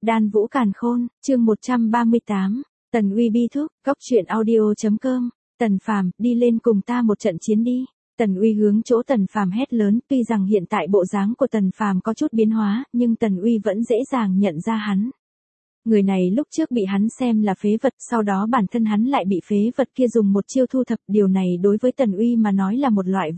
Đan Vũ Càn Khôn, chương 138, Tần Uy bi thúc, góc truyện audio.com, Tần Phàm, đi lên cùng ta một trận chiến đi. Tần Uy hướng chỗ Tần Phàm hét lớn, tuy rằng hiện tại bộ dáng của Tần Phàm có chút biến hóa, nhưng Tần Uy vẫn dễ dàng nhận ra hắn. Người này lúc trước bị hắn xem là phế vật, sau đó bản thân hắn lại bị phế vật kia dùng một chiêu thu thập, điều này đối với Tần Uy mà nói là một loại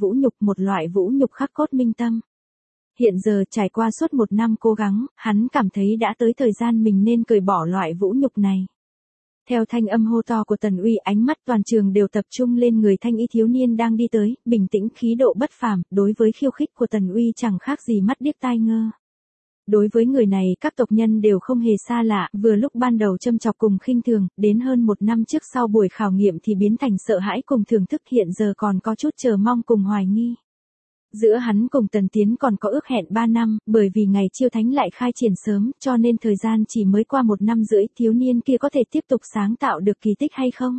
vũ nhục khắc cốt minh tâm. Hiện giờ trải qua suốt một năm cố gắng, hắn cảm thấy đã tới thời gian mình nên cởi bỏ loại vũ nhục này. Theo thanh âm hô to của Tần Uy, ánh mắt toàn trường đều tập trung lên người thanh y thiếu niên đang đi tới, bình tĩnh khí độ bất phàm, đối với khiêu khích của Tần Uy chẳng khác gì mắt điếc tai ngơ. Đối với người này các tộc nhân đều không hề xa lạ, vừa lúc ban đầu châm chọc cùng khinh thường, đến hơn một năm trước sau buổi khảo nghiệm thì biến thành sợ hãi cùng thưởng thức, hiện giờ còn có chút chờ mong cùng hoài nghi. Giữa hắn cùng Tần Tiến còn có ước hẹn 3 năm, bởi vì ngày chiêu thánh lại khai triển sớm, cho nên thời gian chỉ mới qua 1 năm rưỡi, thiếu niên kia có thể tiếp tục sáng tạo được kỳ tích hay không?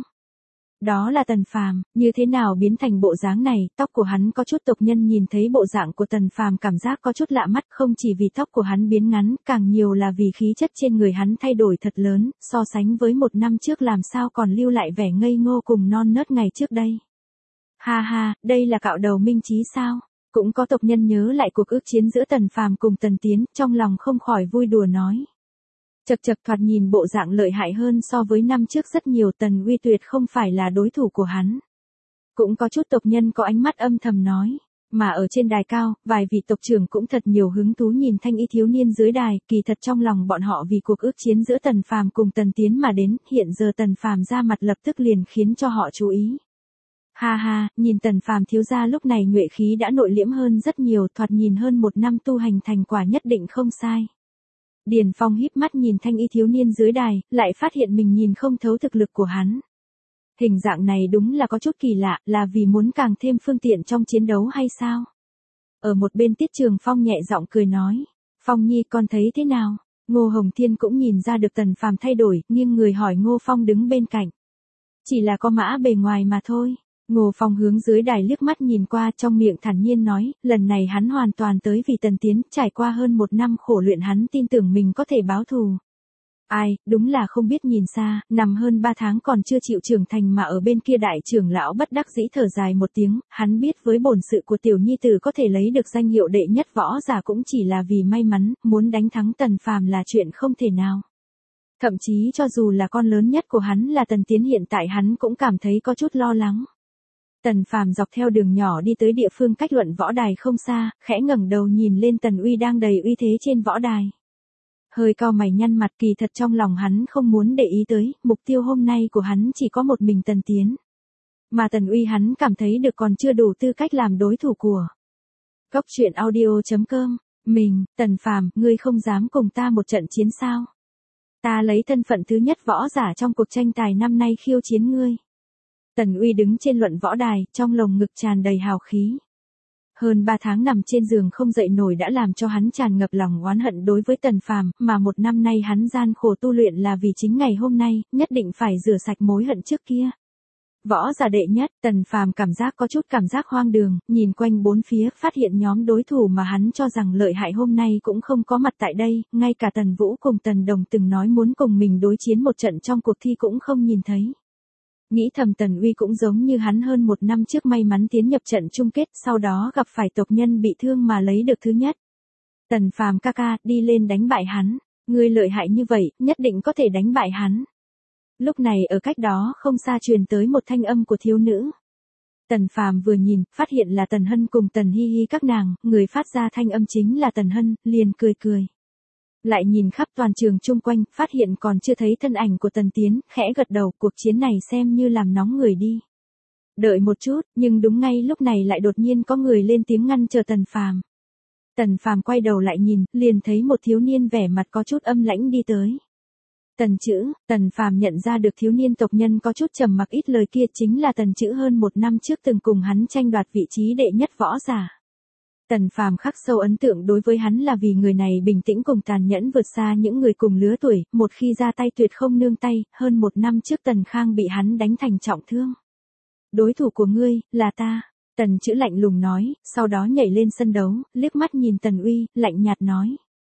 Đó là Tần Phàm, như thế nào biến thành bộ dáng này, tóc của hắn có chút tộc nhân nhìn thấy bộ dạng của Tần Phàm cảm giác có chút lạ mắt, không chỉ vì tóc của hắn biến ngắn, càng nhiều là vì khí chất trên người hắn thay đổi thật lớn, so sánh với 1 năm trước làm sao còn lưu lại vẻ ngây ngô cùng non nớt ngày trước đây. Ha ha, đây là cạo đầu minh trí sao? Cũng có tộc nhân nhớ lại cuộc ước chiến giữa Tần Phàm cùng Tần Tiến, trong lòng không khỏi vui đùa nói. Chật chật, thoạt nhìn bộ dạng lợi hại hơn so với năm trước rất nhiều, Tần Uy tuyệt không phải là đối thủ của hắn. Cũng có chút tộc nhân có ánh mắt âm thầm nói. Mà ở trên đài cao, vài vị tộc trưởng cũng thật nhiều hứng thú nhìn thanh y thiếu niên dưới đài, kỳ thật trong lòng bọn họ vì cuộc ước chiến giữa Tần Phàm cùng Tần Tiến mà đến, hiện giờ Tần Phàm ra mặt lập tức liền khiến cho họ chú ý. Ha ha, nhìn Tần Phàm thiếu gia lúc này nhuệ khí đã nội liễm hơn rất nhiều, thoạt nhìn hơn 1 năm tu hành thành quả nhất định không sai. Điền Phong híp mắt nhìn thanh y thiếu niên dưới đài, lại phát hiện mình nhìn không thấu thực lực của hắn. Hình dạng này đúng là có chút kỳ lạ, là vì muốn càng thêm phương tiện trong chiến đấu hay sao? Ở một bên Tiết Trường Phong nhẹ giọng cười nói, Phong Nhi con thấy thế nào? Ngô Hồng Thiên cũng nhìn ra được Tần Phàm thay đổi, nghiêng người hỏi Ngô Phong đứng bên cạnh. Chỉ là có mã bề ngoài mà thôi. Ngô Phong hướng dưới đài liếc mắt nhìn qua, trong miệng thản nhiên nói, lần này hắn hoàn toàn tới vì Tần Tiến, trải qua hơn 1 năm khổ luyện hắn tin tưởng mình có thể báo thù. Ai, đúng là không biết nhìn xa, nằm hơn 3 tháng còn chưa chịu trưởng thành mà ở bên kia đại trưởng lão bất đắc dĩ thở dài một tiếng, hắn biết với bổn sự của tiểu nhi tử có thể lấy được danh hiệu đệ nhất võ giả cũng chỉ là vì may mắn, muốn đánh thắng Tần Phàm là chuyện không thể nào. Thậm chí cho dù là con lớn nhất của hắn là Tần Tiến hiện tại hắn cũng cảm thấy có chút lo lắng. Tần Phàm dọc theo đường nhỏ đi tới địa phương cách luận võ đài không xa, khẽ ngẩng đầu nhìn lên Tần Uy đang đầy uy thế trên võ đài. Hơi cau mày nhăn mặt, kỳ thật trong lòng hắn không muốn để ý tới, mục tiêu hôm nay của hắn chỉ có một mình Tần Tiến. Mà Tần Uy hắn cảm thấy được còn chưa đủ tư cách làm đối thủ của. Góc truyện audio.com, mình, Tần Phàm, ngươi không dám cùng ta một trận chiến sao? Ta lấy thân phận thứ nhất võ giả trong cuộc tranh tài năm nay khiêu chiến ngươi. Tần Uy đứng trên luận võ đài, trong lồng ngực tràn đầy hào khí. Hơn 3 tháng nằm trên giường không dậy nổi đã làm cho hắn tràn ngập lòng oán hận đối với Tần Phàm, mà 1 năm nay hắn gian khổ tu luyện là vì chính ngày hôm nay, nhất định phải rửa sạch mối hận trước kia. Võ giả đệ nhất, Tần Phàm cảm giác có chút cảm giác hoang đường, nhìn quanh bốn phía, phát hiện nhóm đối thủ mà hắn cho rằng lợi hại hôm nay cũng không có mặt tại đây, ngay cả Tần Vũ cùng Tần Đồng từng nói muốn cùng mình đối chiến một trận trong cuộc thi cũng không nhìn thấy. Nghĩ thầm Tần Uy cũng giống như hắn hơn 1 năm trước may mắn tiến nhập trận chung kết, sau đó gặp phải tộc nhân bị thương mà lấy được thứ nhất. Tần Phàm ca ca, đi lên đánh bại hắn, ngươi lợi hại như vậy, nhất định có thể đánh bại hắn. Lúc này ở cách đó không xa truyền tới một thanh âm của thiếu nữ. Tần Phàm vừa nhìn, phát hiện là Tần Hân cùng Tần Hi Hi các nàng, người phát ra thanh âm chính là Tần Hân, liền cười cười. Lại nhìn khắp toàn trường chung quanh, phát hiện còn chưa thấy thân ảnh của Tần Tiến, khẽ gật đầu, cuộc chiến này xem như làm nóng người đi. Đợi một chút, nhưng đúng ngay lúc này lại đột nhiên có người lên tiếng ngăn chờ Tần Phàm. Tần Phàm quay đầu lại nhìn, liền thấy một thiếu niên vẻ mặt có chút âm lãnh đi tới. Tần Phàm nhận ra được thiếu niên tộc nhân có chút trầm mặc ít lời kia chính là Tần Chữ, hơn 1 năm trước từng cùng hắn tranh đoạt vị trí đệ nhất võ giả. Tần Phàm khắc sâu ấn tượng đối với hắn là vì người này bình tĩnh cùng tàn nhẫn vượt xa những người cùng lứa tuổi, một khi ra tay tuyệt không nương tay, hơn 1 năm trước Tần Khang bị hắn đánh thành trọng thương. Đối thủ của ngươi, là ta, Tần Chữ lạnh lùng nói, sau đó nhảy lên sân đấu, liếc mắt nhìn Tần Uy, lạnh nhạt nói.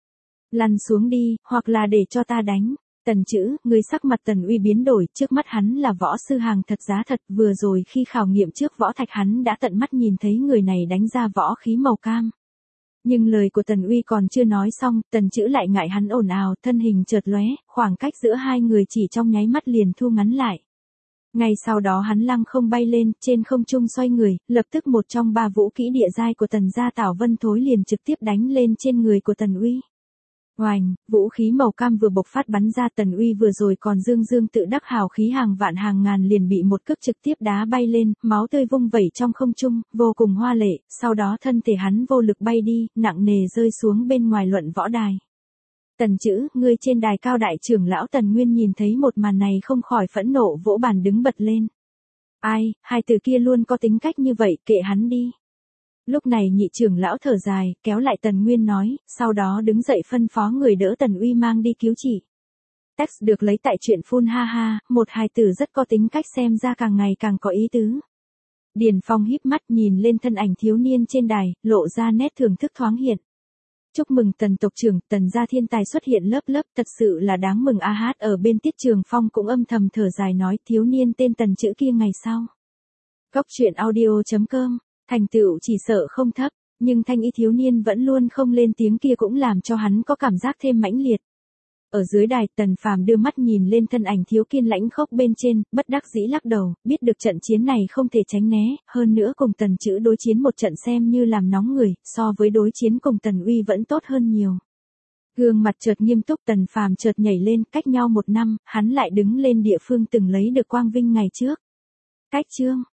Lăn xuống đi, hoặc là để cho ta đánh. Tần Chữ, người sắc mặt Tần Uy biến đổi, trước mắt hắn là võ sư hàng thật giá thật, vừa rồi khi khảo nghiệm trước võ thạch hắn đã tận mắt nhìn thấy người này đánh ra võ khí màu cam. Nhưng lời của Tần Uy còn chưa nói xong, Tần Chữ lại ngại hắn ồn ào, thân hình chợt lóe, khoảng cách giữa hai người chỉ trong nháy mắt liền thu ngắn lại. Ngay sau đó hắn lăng không bay lên, trên không trung xoay người, lập tức một trong ba vũ kỹ địa giai của Tần gia Tảo Vân Thối liền trực tiếp đánh lên trên người của Tần Uy. Oành, vũ khí màu cam vừa bộc phát bắn ra, Tần Uy vừa rồi còn dương dương tự đắc hào khí hàng vạn hàng ngàn liền bị một cước trực tiếp đá bay lên, máu tươi vung vẩy trong không trung, vô cùng hoa lệ, sau đó thân thể hắn vô lực bay đi, nặng nề rơi xuống bên ngoài luận võ đài. Tần Chữ, ngươi trên đài cao, đại trưởng lão Tần Nguyên nhìn thấy một màn này không khỏi phẫn nộ vỗ bàn đứng bật lên. Ai, hai từ kia luôn có tính cách như vậy, kệ hắn đi. Lúc này nhị trưởng lão thở dài, kéo lại Tần Nguyên nói, sau đó đứng dậy phân phó người đỡ Tần Uy mang đi cứu trị. Text được lấy tại truyện phun ha ha, một hài tử rất có tính cách, xem ra càng ngày càng có ý tứ. Điền Phong híp mắt nhìn lên thân ảnh thiếu niên trên đài, lộ ra nét thưởng thức thoáng hiện. Chúc mừng Tần tộc trưởng, Tần gia thiên tài xuất hiện lớp lớp, thật sự là đáng mừng a hát. Ở bên Tiết Trường Phong cũng âm thầm thở dài nói, thiếu niên tên Tần Chữ kia ngày sau. Góc truyện audio.com, thành tựu chỉ sợ không thấp, nhưng thanh ý thiếu niên vẫn luôn không lên tiếng kia cũng làm cho hắn có cảm giác thêm mãnh liệt. Ở dưới đài, Tần Phàm đưa mắt nhìn lên thân ảnh thiếu kiên lãnh khốc bên trên, bất đắc dĩ lắc đầu, biết được trận chiến này không thể tránh né, hơn nữa cùng Tần Chữ đối chiến một trận xem như làm nóng người, so với đối chiến cùng Tần Uy vẫn tốt hơn nhiều. Gương mặt chợt nghiêm túc, Tần Phàm chợt nhảy lên, cách nhau 1 năm, hắn lại đứng lên địa phương từng lấy được quang vinh ngày trước. Cách chương